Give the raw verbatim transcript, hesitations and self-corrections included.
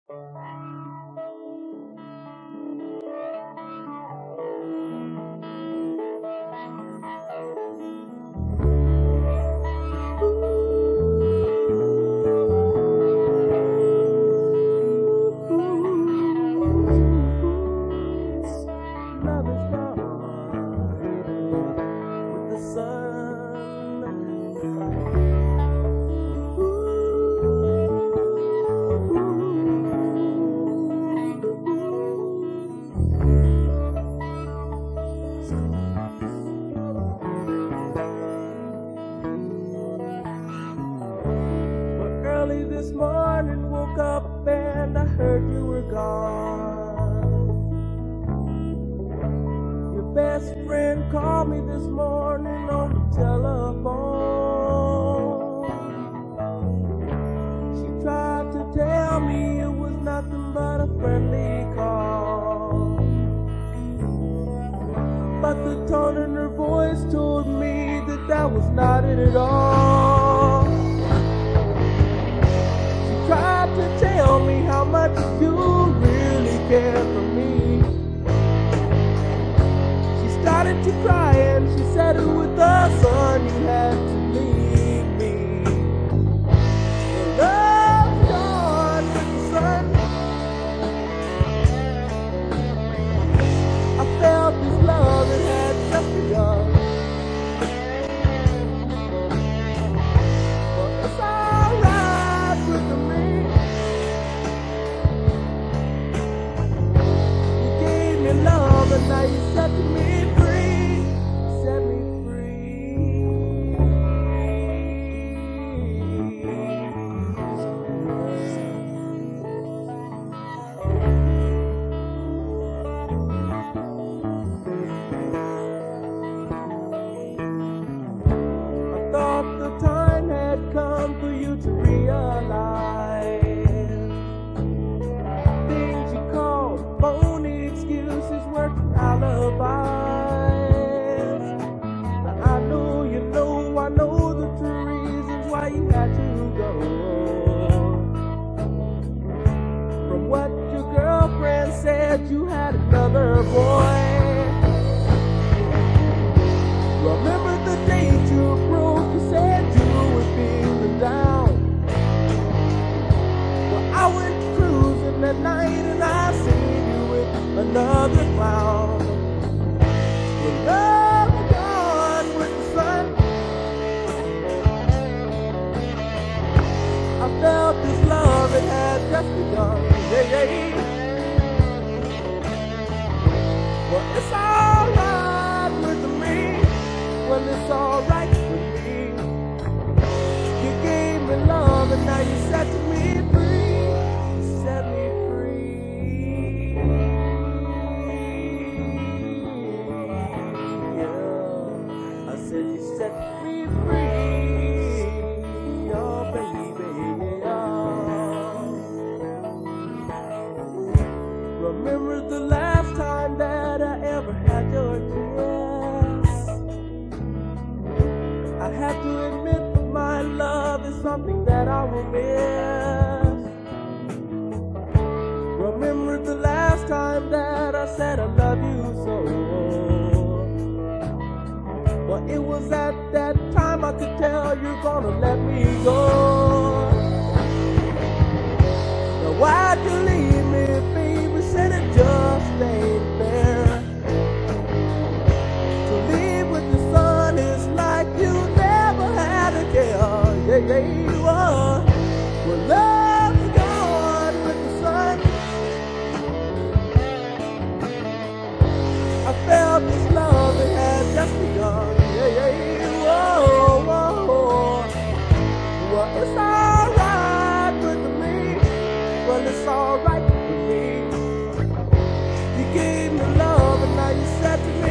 Early this morning, woke up and I heard you were gone. Your best friend called me this morning on the telephone. She tried to tell me it was nothing but a friendly call, but the tone in her voice told me that that was not it at all. Tried to tell me how much you really care for me. She started to cry and she said, with the sun you had to leave me. The love's gone with the sun. I felt this love, it had just begun. But it's alright with me. Love, and now you set me free, set me I thought the time had come for you to realize things you call phony excuses weren't alibis. Now I know you know, I know the true reasons why you had to go. From what your girlfriend said, you had another boy. Remember the day you broke, you said you were feeling down. Well, I went cruising that night and I seen you with another clown. Your love gone with the sun. I felt this love, it had just begun. Yeah, yeah. Well, it's alright with me. Well, it's alright with me. You gave me love and now you set me free. You set me free. Yeah. I said you set me free. Oh, baby. Oh. Remember the last time that I ever had your kiss? I have to admit that my love is something that I will miss. Remember the last time that I said I love you so? Well, it was at that time I could tell you're gonna let me go. Now why'd you leave me, baby? Said it just ain't fair. To leave with the sun is like you never had a care. Yeah, yeah, you are. Well, love's gone with the sun. I felt this love, it had just begun. Yeah, yeah, whoa, whoa. Well, it's alright with me. Well, it's alright with me. You gave me love and now you set me